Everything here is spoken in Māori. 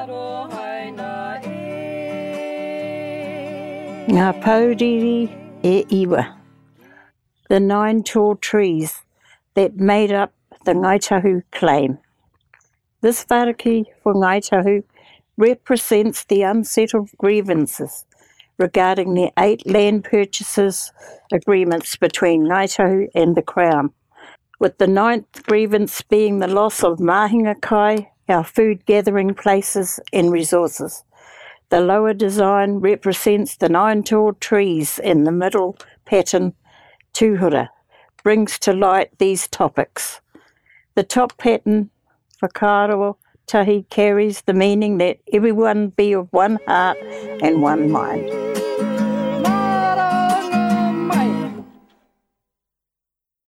Ngā Pauriri e Iwa, the 9 tall trees that made up the Ngaitahu claim. This whāriki for Ngaitahu represents the unsettled grievances regarding the 8 land purchases agreements between Ngaitahu and the Crown, with the 9th grievance being the loss of mahinga kai, our food gathering places and resources. The lower design represents the 9 tall trees, and the middle pattern, tuhura, brings to light these topics. The top pattern, whakaaro tahi, carries the meaning that everyone be of one heart and one mind.